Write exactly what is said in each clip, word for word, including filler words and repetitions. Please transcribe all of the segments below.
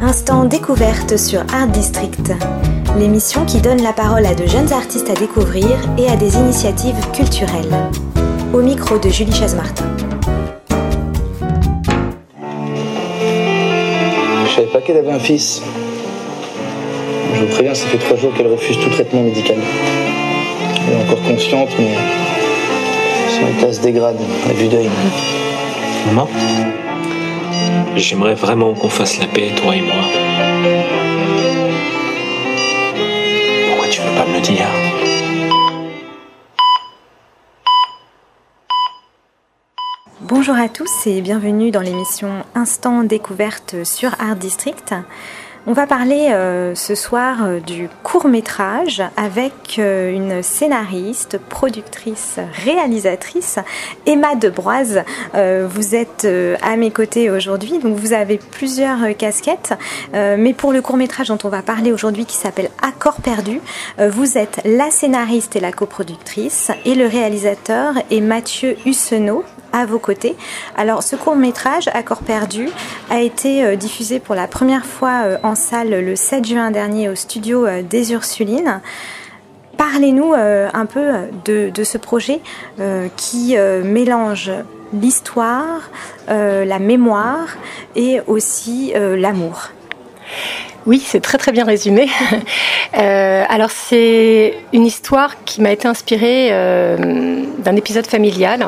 Instant découverte sur Art District, l'émission qui donne la parole à de jeunes artistes à découvrir et à des initiatives culturelles. Au micro de Julie Chaz-Martin. Je savais pas qu'elle avait un fils. Je vous préviens, ça fait trois jours qu'elle refuse tout traitement médical. Elle est encore consciente, mais son état se dégrade à vue d'œil. Maman, j'aimerais vraiment qu'on fasse la paix, toi et moi. Pourquoi tu peux pas me le dire ? Bonjour à tous et bienvenue dans l'émission Instant découverte sur Art District. On va parler euh, ce soir euh, du court-métrage avec euh, une scénariste, productrice, réalisatrice, Emma Debroise. Euh, vous êtes euh, à mes côtés aujourd'hui, donc vous avez plusieurs euh, casquettes, euh, mais pour le court-métrage dont on va parler aujourd'hui qui s'appelle Accord perdu, euh, vous êtes la scénariste et la coproductrice et le réalisateur est Mathieu Hussenot à vos côtés. Alors ce court-métrage, Accord perdu, a été euh, diffusé pour la première fois euh, en salle le sept juin dernier au studio euh, des Ursulines. Parlez-nous euh, un peu de, de ce projet euh, qui euh, mélange l'histoire, euh, la mémoire et aussi euh, l'amour. Oui, c'est très très bien résumé. euh, alors c'est une histoire qui m'a été inspirée euh, d'un épisode familial.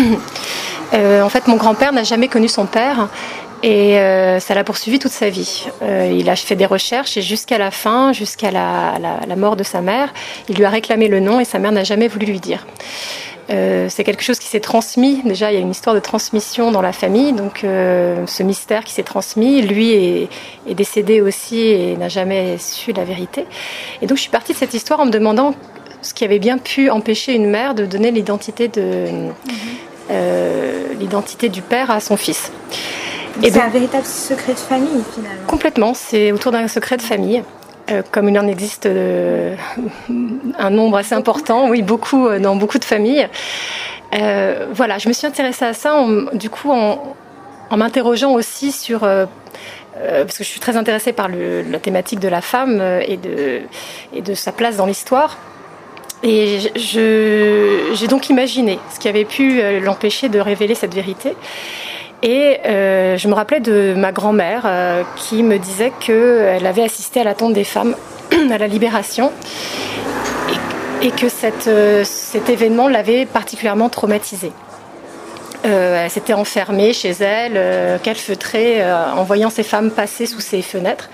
Euh, en fait, mon grand-père n'a jamais connu son père et euh, ça l'a poursuivi toute sa vie. Euh, il a fait des recherches et jusqu'à la fin, jusqu'à la, la, la mort de sa mère, il lui a réclamé le nom et sa mère n'a jamais voulu lui dire. Euh, c'est quelque chose qui s'est transmis. Déjà, il y a une histoire de transmission dans la famille, donc euh, ce mystère qui s'est transmis. Lui est, est décédé aussi et n'a jamais su la vérité. Et donc, je suis partie de cette histoire en me demandant ce qui avait bien pu empêcher une mère de donner l'identité de mmh. euh, l'identité du père à son fils. Et c'est donc un véritable secret de famille finalement. Complètement, c'est autour d'un secret de famille. Euh, comme il en existe euh, un nombre assez important, oui, beaucoup euh, dans beaucoup de familles. Euh, voilà, je me suis intéressée à ça, en, du coup, en, en m'interrogeant aussi sur, euh, euh, parce que je suis très intéressée par le, la thématique de la femme euh, et, de, et de sa place dans l'histoire. Et je, je, j'ai donc imaginé ce qui avait pu l'empêcher de révéler cette vérité. Et euh, je me rappelais de ma grand-mère euh, qui me disait qu'elle avait assisté à la tombe des femmes à la Libération et, et que cette, euh, cet événement l'avait particulièrement traumatisée. Euh, elle s'était enfermée chez elle, euh, calfeutrée, euh, en voyant ces femmes passer sous ses fenêtres.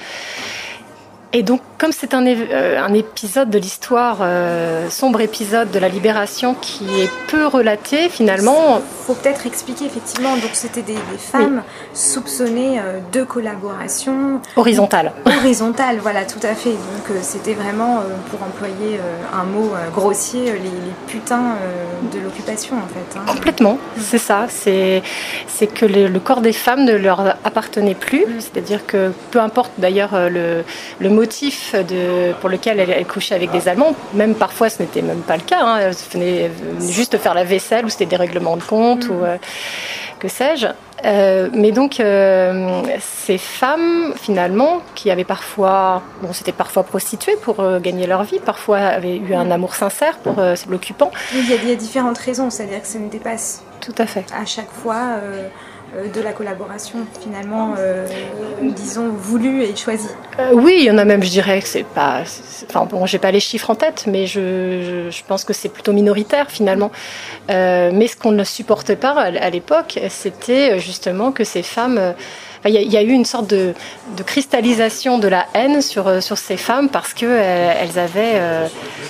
Et donc, comme c'est un, euh, un épisode de l'histoire, euh, sombre épisode de la Libération qui est peu relaté finalement. Il faut peut-être expliquer effectivement, donc c'était des, des femmes oui. soupçonnées euh, de collaboration. Horizontale. Horizontale, voilà, tout à fait. Donc euh, c'était vraiment, euh, pour employer euh, un mot euh, grossier, les, les putains euh, de l'occupation en fait. Hein. Complètement, mmh. c'est ça. C'est, c'est que le, le corps des femmes ne leur appartenait plus. Mmh. C'est-à-dire que peu importe d'ailleurs le, le motif de, pour lequel elle, elle couchait avec des Allemands, même parfois ce n'était même pas le cas, hein. Elle venait juste faire la vaisselle ou c'était des règlements de compte mmh. ou euh, que sais-je. Euh, mais donc euh, ces femmes finalement qui avaient parfois, bon c'était parfois prostituées pour euh, gagner leur vie, parfois avaient eu un amour sincère pour euh, l'occupant. Il y, a, il y a différentes raisons, c'est-à-dire que ça ne dépasse tout à fait à chaque fois euh, de la collaboration finalement, euh, disons, voulue et choisie. Euh, oui, il y en a même, je dirais que c'est pas... C'est, enfin bon, j'ai pas les chiffres en tête, mais je, je, je pense que c'est plutôt minoritaire finalement. Euh, mais ce qu'on ne supportait pas à, à l'époque, c'était justement que ces femmes... Euh, il y, y a eu une sorte de, de cristallisation de la haine sur, sur ces femmes parce qu'elles elles avaient euh,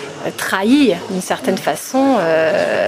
trahi d'une certaine façon... Euh,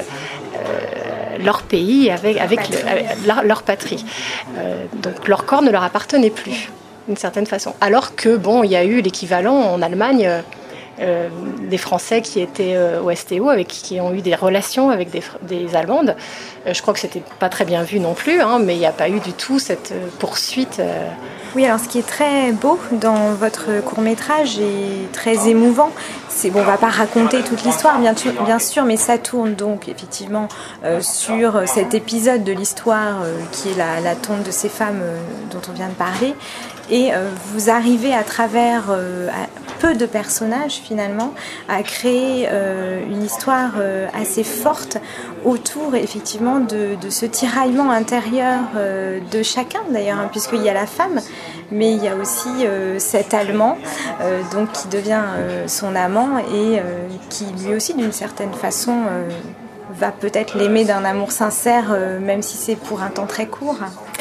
euh, leur pays avec, avec, le, avec leur, leur patrie. Euh, donc leur corps ne leur appartenait plus, d'une certaine façon. Alors que, bon, il y a eu l'équivalent en Allemagne, euh, des Français qui étaient euh, au S T O, avec, qui ont eu des relations avec des, des Allemandes. Euh, je crois que c'était pas très bien vu non plus, hein, mais il n'y a pas eu du tout cette euh, poursuite. Euh... Oui, alors ce qui est très beau dans votre court-métrage et très émouvant, c'est bon, on va pas raconter toute l'histoire, bien, bien sûr, mais ça tourne donc effectivement euh, sur cet épisode de l'histoire euh, qui est la, la tombe de ces femmes euh, dont on vient de parler. Et euh, vous arrivez à travers euh, à peu de personnages finalement à créer euh, une histoire euh, assez forte autour effectivement de, de ce tiraillement intérieur euh, de chacun d'ailleurs, hein, puisqu'il y a la femme, mais il y a aussi euh, cet Allemand euh, donc qui devient euh, son amant et euh, qui lui aussi d'une certaine façon euh, va peut-être l'aimer d'un amour sincère, euh, même si c'est pour un temps très court.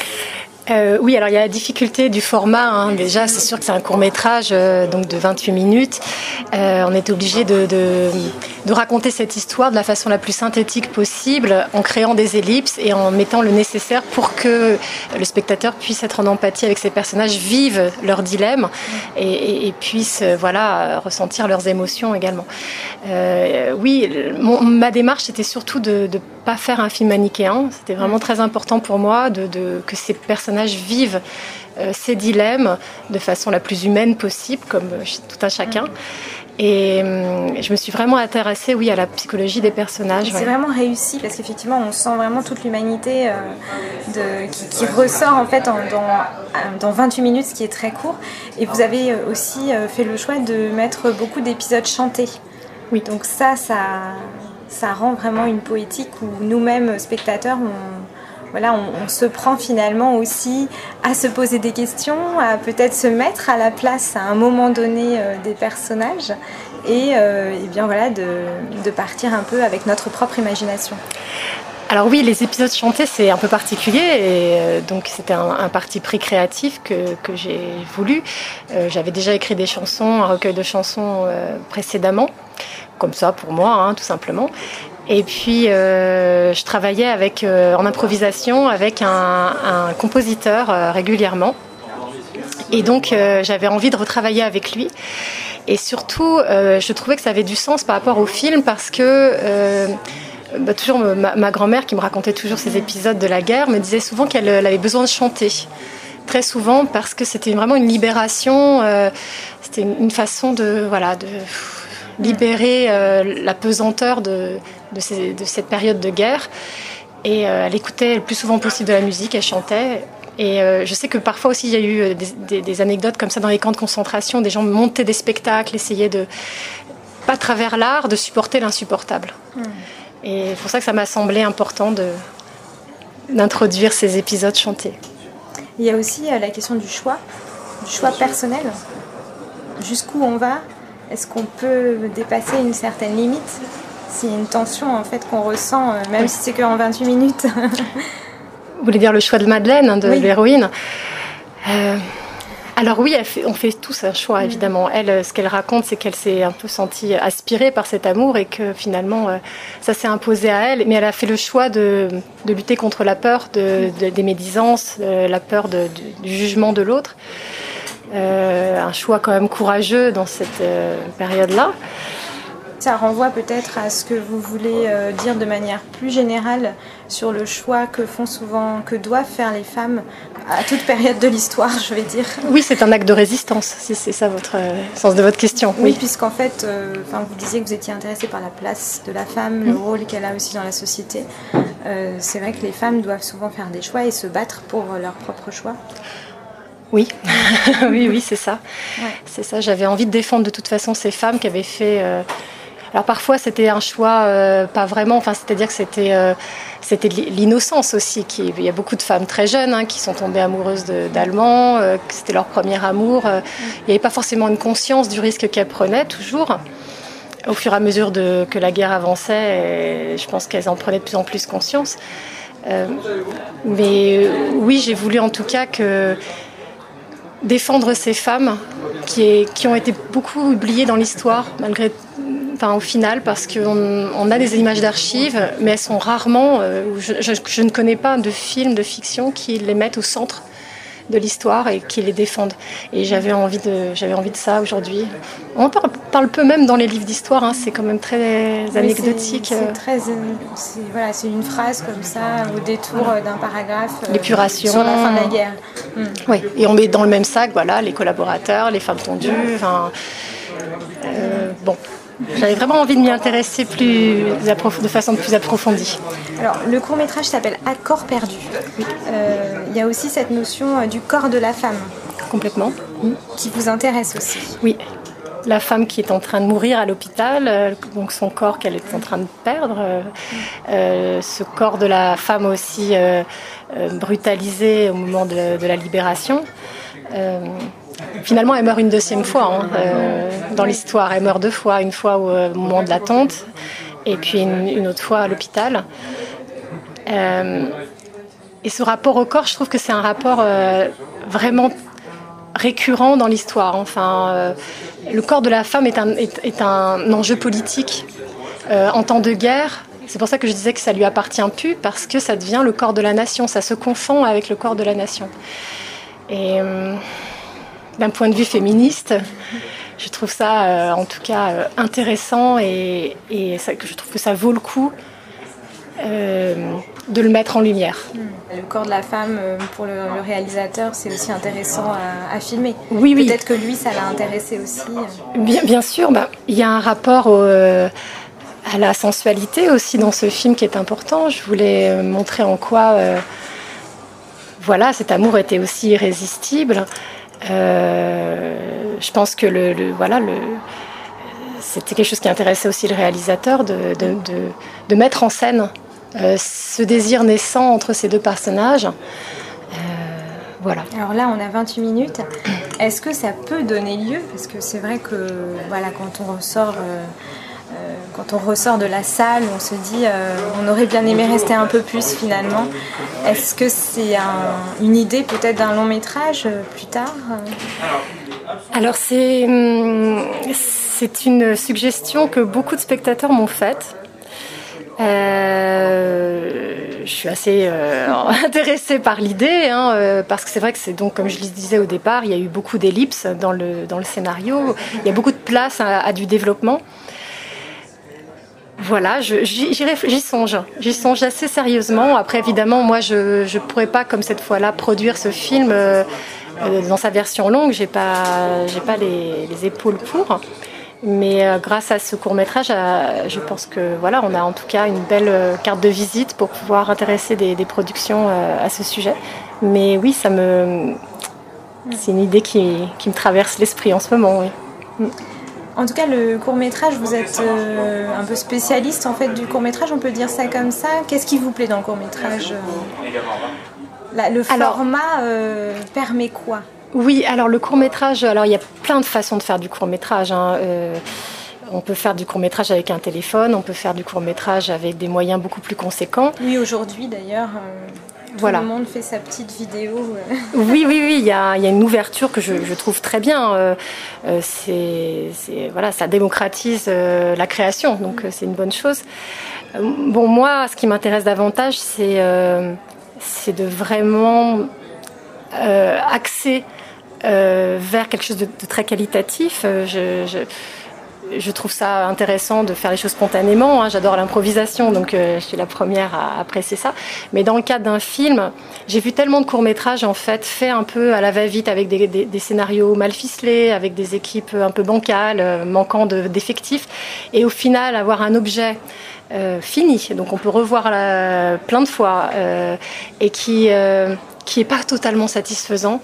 Euh, oui, alors il y a la difficulté du format. Hein. Déjà, c'est sûr que c'est un court-métrage euh, donc de vingt-huit minutes. Euh, on est obligé de, de, de raconter cette histoire de la façon la plus synthétique possible, en créant des ellipses et en mettant le nécessaire pour que le spectateur puisse être en empathie avec ces personnages, vive leurs dilemmes et, et, et puisse euh, voilà, ressentir leurs émotions également. Euh, oui, mon, ma démarche, c'était surtout de ne pas faire un film manichéen. C'était vraiment très important pour moi de, de, que ces personnages vivent euh, ces dilemmes de façon la plus humaine possible, comme chez tout un chacun. Et euh, je me suis vraiment intéressée, oui, à la psychologie des personnages. C'est ouais. vraiment réussi parce qu'effectivement, on sent vraiment toute l'humanité euh, de, qui, qui ressort en fait en, dans, dans vingt-huit minutes, ce qui est très court. Et vous avez aussi euh, fait le choix de mettre beaucoup d'épisodes chantés. Oui. Donc ça, ça, ça rend vraiment une poétique où nous-mêmes, spectateurs, on Voilà, on, on se prend finalement aussi à se poser des questions, à peut-être se mettre à la place à un moment donné euh, des personnages et, euh, et bien voilà, de, de partir un peu avec notre propre imagination. Alors oui, les épisodes chantés, c'est un peu particulier et euh, donc c'était un, un parti pris créatif que, que j'ai voulu. Euh, j'avais déjà écrit des chansons, un recueil de chansons euh, précédemment, comme ça pour moi, hein, tout simplement. Et puis, euh, je travaillais avec, euh, en improvisation avec un, un compositeur euh, régulièrement. Et donc, euh, j'avais envie de retravailler avec lui. Et surtout, euh, je trouvais que ça avait du sens par rapport au film parce que euh, bah, toujours ma, ma grand-mère qui me racontait toujours ces épisodes de la guerre me disait souvent qu'elle elle avait besoin de chanter. Très souvent parce que c'était vraiment une libération, euh, c'était une, une façon de... voilà, de libérer euh, la pesanteur de, de, ces, de cette période de guerre. Et euh, elle écoutait le plus souvent possible de la musique, elle chantait. Et euh, je sais que parfois aussi il y a eu des, des, des anecdotes comme ça dans les camps de concentration, des gens montaient des spectacles, essayaient de, pas à travers l'art, de supporter l'insupportable. Mmh. Et c'est pour ça que ça m'a semblé important de, d'introduire ces épisodes chantés. Il y a aussi euh, la question du choix, du choix personnel. Jusqu'où on va ? Est-ce qu'on peut dépasser une certaine limite ? S'il y a une tension en fait qu'on ressent, même oui. si c'est qu'en vingt-huit minutes. Vous voulez dire le choix de Madeleine, hein, de oui. l'héroïne ? euh, Alors oui, elle fait, on fait tous un choix, mmh. évidemment. Elle, ce qu'elle raconte, c'est qu'elle s'est un peu sentie aspirée par cet amour et que finalement, euh, ça s'est imposé à elle. Mais elle a fait le choix de, de lutter contre la peur de, de, des médisances, de, la peur de, de, du jugement de l'autre. Euh, un choix quand même courageux dans cette euh, période-là. Ça renvoie peut-être à ce que vous voulez euh, dire de manière plus générale sur le choix que font souvent, que doivent faire les femmes à toute période de l'histoire, je vais dire. Oui, c'est un acte de résistance, si c'est ça votre euh, sens de votre question. Oui, oui. puisqu'en fait, euh, vous disiez que vous étiez intéressée par la place de la femme, mmh. le rôle qu'elle a aussi dans la société. Euh, c'est vrai que les femmes doivent souvent faire des choix et se battre pour leur propre choix. Oui, oui, oui, c'est ça. Ouais. C'est ça. J'avais envie de défendre de toute façon ces femmes qui avaient fait. Euh... Alors parfois c'était un choix euh, pas vraiment. Enfin, c'est-à-dire que c'était euh, c'était de l'innocence aussi. Qui... Il y a beaucoup de femmes très jeunes hein, qui sont tombées amoureuses de, d'Allemands. Euh, que c'était leur premier amour. Euh, il n'y avait pas forcément une conscience du risque qu'elles prenaient toujours. Au fur et à mesure de, que la guerre avançait, et je pense qu'elles en prenaient de plus en plus conscience. Euh, mais euh, oui, j'ai voulu en tout cas que défendre ces femmes qui, est, qui ont été beaucoup oubliées dans l'histoire, malgré, enfin, au final, parce qu'on on a des images d'archives, mais elles sont rarement... Euh, je, je, je ne connais pas de films de fiction qui les mettent au centre de l'histoire et qui les défendent. Et j'avais envie de, j'avais envie de ça aujourd'hui. On parle, parle peu même dans les livres d'histoire, hein, c'est quand même très oui, anecdotique. C'est, c'est, très, c'est, voilà, c'est une phrase comme ça, au détour d'un paragraphe. L'épuration. Sur la fin de la guerre. Mm. Oui, et on met dans le même sac voilà, les collaborateurs, les femmes tondues. Enfin, euh, bon. J'avais vraiment envie de m'y intéresser plus, de façon plus approfondie. Alors, le court-métrage s'appelle À corps perdu. Euh, il y a aussi cette notion euh, du corps de la femme. Complètement. Qui vous intéresse aussi. Oui. La femme qui est en train de mourir à l'hôpital, euh, donc son corps qu'elle est en train de perdre. Euh, euh, ce corps de la femme aussi euh, euh, brutalisé au moment de, de la libération. Euh, Finalement, elle meurt une deuxième fois hein, euh, dans l'histoire. Elle meurt deux fois, une fois au, au moment de l'attente et puis une, une autre fois à l'hôpital. Euh, et ce rapport au corps, je trouve que c'est un rapport euh, vraiment récurrent dans l'histoire. Enfin, euh, le corps de la femme est un, est, est un enjeu politique euh, en temps de guerre. C'est pour ça que je disais que ça lui appartient plus, parce que ça devient le corps de la nation. Ça se confond avec le corps de la nation. Et... Euh, d'un point de vue féministe, je trouve ça euh, en tout cas euh, intéressant et, et ça, je trouve que ça vaut le coup euh, de le mettre en lumière. Le corps de la femme, pour le, le réalisateur, c'est aussi intéressant à, à filmer. Oui, oui. Peut-être que lui, ça l'a intéressé aussi. Bien, bien sûr, bah, il y a un rapport au, euh, à la sensualité aussi dans ce film qui est important. Je voulais montrer en quoi euh, voilà, cet amour était aussi irrésistible. Euh, je pense que le, le, voilà, le, c'était quelque chose qui intéressait aussi le réalisateur, de, de, de, de mettre en scène euh, ce désir naissant entre ces deux personnages. Euh, voilà. Alors là, on a vingt-huit minutes. Est-ce que ça peut donner lieu, parce que c'est vrai que voilà, quand on ressort... Euh, Euh, quand on ressort de la salle, on se dit euh, on aurait bien aimé rester un peu plus finalement. Est-ce que c'est un, une idée peut-être d'un long métrage euh, plus tard euh... Alors c'est, c'est une suggestion que beaucoup de spectateurs m'ont faite. Euh, je suis assez euh, intéressée par l'idée, hein, euh, parce que c'est vrai que c'est donc, comme je le disais au départ, il y a eu beaucoup d'ellipses dans le, dans le scénario. Il y a beaucoup de place à, à du développement. Voilà, je, j'y, j'y songe, j'y songe assez sérieusement. Après, évidemment, moi, je ne pourrais pas, comme cette fois-là, produire ce film euh, euh, dans sa version longue. J'ai pas, j'ai pas les, les épaules pour. Mais euh, grâce à ce court-métrage, euh, je pense que voilà, on a en tout cas une belle euh, carte de visite pour pouvoir intéresser des, des productions euh, à ce sujet. Mais oui, ça me, c'est une idée qui, qui me traverse l'esprit en ce moment. Oui. Mm. En tout cas, le court-métrage, vous êtes euh, un peu spécialiste en fait du court-métrage, on peut dire ça comme ça. Qu'est-ce qui vous plaît dans le court-métrage euh, là, le alors, format euh, permet quoi? Oui, alors le court-métrage, alors il y a plein de façons de faire du court-métrage. Hein. Euh, on peut faire du court-métrage avec un téléphone, on peut faire du court-métrage avec des moyens beaucoup plus conséquents. Oui, aujourd'hui d'ailleurs... Euh... Tout voilà. Le monde fait sa petite vidéo. Oui, oui, oui. Il y a, il y a une ouverture que je, je trouve très bien. Euh, c'est, c'est, voilà, ça démocratise euh, la création, donc euh, c'est une bonne chose. Euh, bon, moi, ce qui m'intéresse davantage, c'est, euh, c'est de vraiment euh, axer euh, vers quelque chose de, de très qualitatif. Euh, je, je, Je trouve ça intéressant de faire les choses spontanément. Hein. J'adore l'improvisation, donc euh, je suis la première à apprécier ça. Mais dans le cadre d'un film, j'ai vu tellement de courts-métrages en fait, faits un peu à la va-vite, avec des, des, des scénarios mal ficelés, avec des équipes un peu bancales, euh, manquant de, d'effectifs. Et au final, avoir un objet euh, fini, donc on peut revoir la, plein de fois, euh, et qui euh, qui est pas totalement satisfaisant.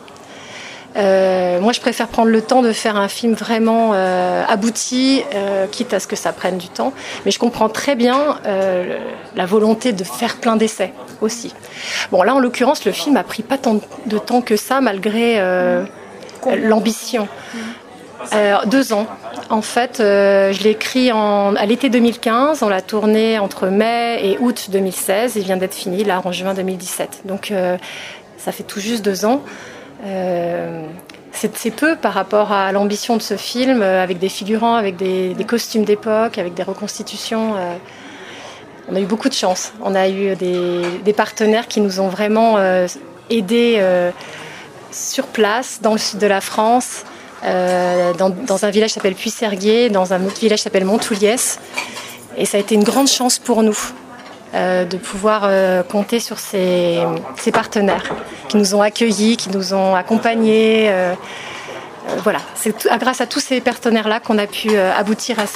Euh, moi, je préfère prendre le temps de faire un film vraiment euh, abouti, euh, quitte à ce que ça prenne du temps. Mais je comprends très bien euh, la volonté de faire plein d'essais aussi. Bon, là, en l'occurrence, le film a pris pas tant de temps que ça, malgré euh, l'ambition. Euh, deux ans. En fait, euh, je l'ai écrit en, à l'été deux mille quinze. On l'a tourné entre mai et août deux mille seize. Il vient d'être fini, là, en juin deux mille dix-sept. Donc, euh, ça fait tout juste deux ans. Euh, c'est, c'est peu par rapport à l'ambition de ce film, euh, avec des figurants, avec des, des costumes d'époque, avec des reconstitutions. Euh, on a eu beaucoup de chance. On a eu des, des partenaires qui nous ont vraiment euh, aidés euh, sur place, dans le sud de la France, euh, dans, dans un village qui s'appelle Puy-Serguier, dans un autre village qui s'appelle Montouliès. Et ça a été une grande chance pour nous. Euh, de pouvoir euh, compter sur ces, ces partenaires qui nous ont accueillis, qui nous ont accompagnés. Euh, euh, voilà, c'est tout, grâce à tous ces partenaires-là qu'on a pu euh, aboutir à,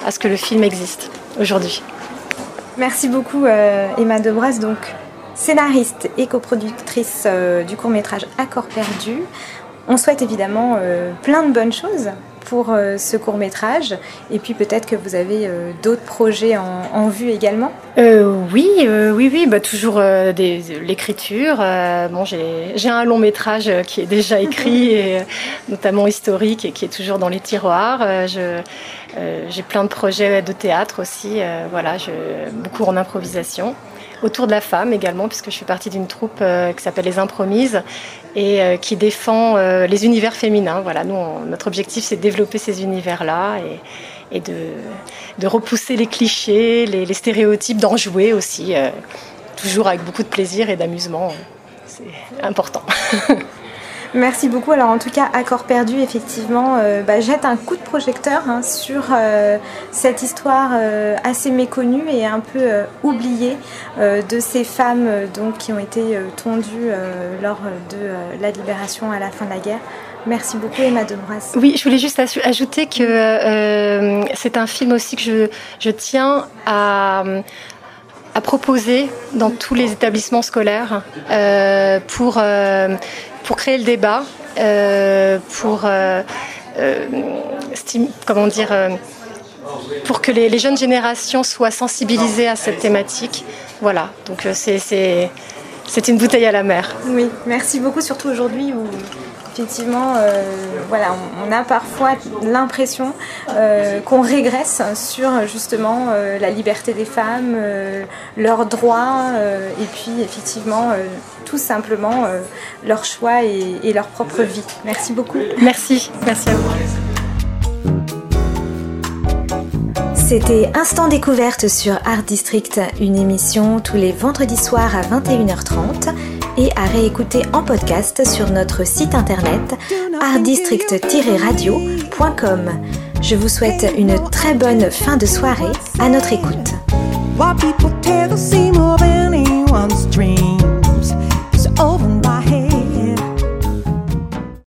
à ce que le film existe aujourd'hui. Merci beaucoup euh, Emma Debras, donc scénariste et coproductrice euh, du court-métrage Accord perdu. On souhaite évidemment euh, plein de bonnes choses pour euh, ce court-métrage, et puis peut-être que vous avez euh, d'autres projets en, en vue également. Euh, oui, euh, oui, oui, bah, toujours euh, des, l'écriture. Euh, bon, j'ai, j'ai un long métrage qui est déjà écrit, et, euh, notamment historique, et qui est toujours dans les tiroirs. Euh, je, euh, j'ai plein de projets de théâtre aussi, euh, voilà, je, beaucoup en improvisation. Autour de la femme également, puisque je fais partie d'une troupe euh, qui s'appelle Les Impromises et euh, qui défend euh, les univers féminins. Voilà, nous, on, notre objectif, c'est de développer ces univers-là et, et de, de repousser les clichés, les, les stéréotypes, d'en jouer aussi, euh, toujours avec beaucoup de plaisir et d'amusement. C'est important. Merci beaucoup. Alors en tout cas, Accord perdu, effectivement, euh, bah, jette un coup de projecteur hein, sur euh, cette histoire euh, assez méconnue et un peu euh, oubliée euh, de ces femmes euh, donc, qui ont été euh, tondues euh, lors de euh, la libération à la fin de la guerre. Merci beaucoup Emma Debras. Oui, je voulais juste ajouter que euh, c'est un film aussi que je, je tiens à... à proposer dans tous les établissements scolaires euh, pour, euh, pour créer le débat, euh, pour euh, euh, stim- comment dire, euh, pour que les, les jeunes générations soient sensibilisées à cette thématique. Voilà, donc c'est, c'est, c'est une bouteille à la mer. Oui, merci beaucoup, surtout aujourd'hui où effectivement, euh, voilà, on, on a parfois l'impression euh, qu'on régresse sur justement euh, la liberté des femmes, euh, leurs droits, euh, et puis effectivement euh, tout simplement euh, leur choix et, et leur propre vie. Merci beaucoup. Merci, merci à vous. C'était Instant Découverte sur Art District, une émission tous les vendredis soirs à vingt et une heures trente et à réécouter en podcast sur notre site internet art district tiret radio point com. Je vous souhaite une très bonne fin de soirée, à notre écoute.